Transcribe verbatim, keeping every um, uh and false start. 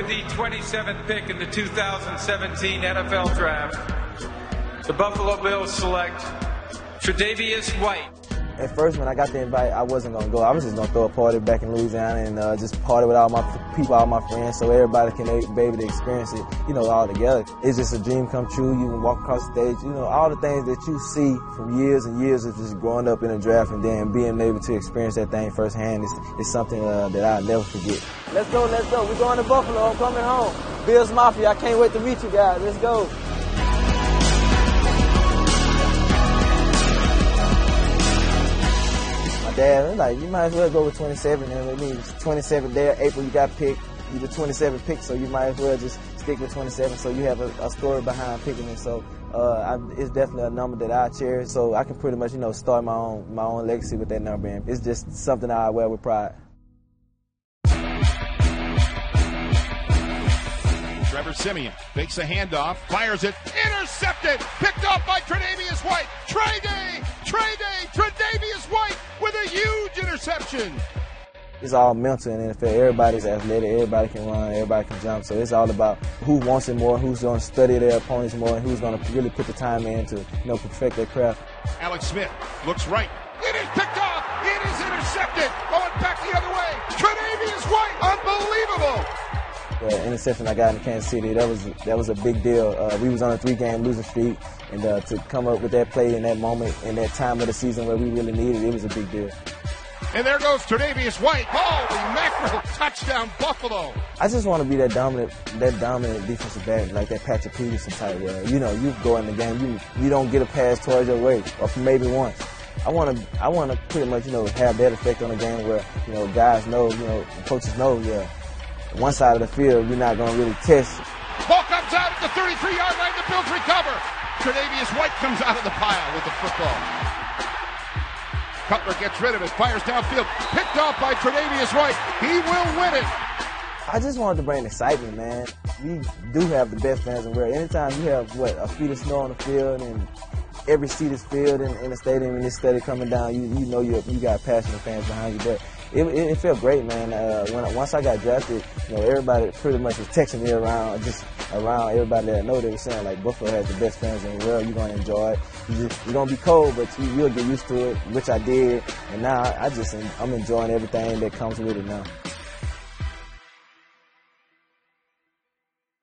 With the twenty-seventh pick in the two thousand seventeen N F L Draft, the Buffalo Bills select Tre'Davious White. At first, when I got the invite, I wasn't going to go. I was just going to throw a party back in Louisiana and uh, just party with all my people, all my friends, so everybody can be able to experience it, you know, all together. It's just a dream come true. You can walk across the stage, you know, all the things that you see from years and years of just growing up in a draft and then being able to experience that thing firsthand is, is something uh, that I'll never forget. Let's go, let's go. We're going to Buffalo. I'm coming home. Bills Mafia, I can't wait to meet you guys. Let's go. Dad, like, you might as well go with twenty-seven. And it means twenty-seven there. April, you got picked. You the twenty-seven pick, so you might as well just stick with twenty-seven. So you have a, a story behind picking it. So uh, I, it's definitely a number that I cherish. So I can pretty much, you know, start my own my own legacy with that number. And it's just something I wear with pride. Trevor Siemian fakes a handoff, fires it, intercepted, picked off by Tre'Davious White. Trey Day, Trey Day, Tre'Davious White with a huge interception. It's all mental in the N F L. Everybody's athletic, everybody can run, everybody can jump. So it's all about who wants it more, who's going to study their opponents more, and who's going to really put the time in to, you know, perfect their craft. Alex Smith looks right. It is picked off. It is intercepted. Going back the other way. Tre'Davious White, unbelievable. The interception I got in Kansas City, that was that was a big deal. Uh, we was on a three-game losing streak, and uh, to come up with that play in that moment, in that time of the season where we really needed it, it was a big deal. And there goes Tre'Davious White. Holy mackerel, touchdown Buffalo. I just want to be that dominant, that dominant defensive back, like that Patrick Peterson type where, you know, you go in the game, you you don't get a pass towards your way, or maybe once. I want to I want to pretty much, you know, have that effect on the game where, you know, guys know, you know, coaches know, yeah. One side of the field, you're not going to really test. Ball comes out at the thirty-three yard line. The Bills recover. Tre'Davious White comes out of the pile with the football. Cutler gets rid of it, fires downfield. Picked off by Tre'Davious White. He will win it. I just wanted to bring excitement, man. We do have the best fans in the world. Anytime you have, what, a feet of snow on the field and every seat is filled in, in the stadium and this steady coming down, you you know you you got passionate fans behind you. But it, it, it felt great, man. Uh, when once I got drafted, you know, everybody pretty much was texting me around, just around everybody that I know. They were saying like, Buffalo has the best fans in the world. You're gonna enjoy it. You just, you're gonna be cold, but you, you'll get used to it, which I did. And now I, I just I'm enjoying everything that comes with it now.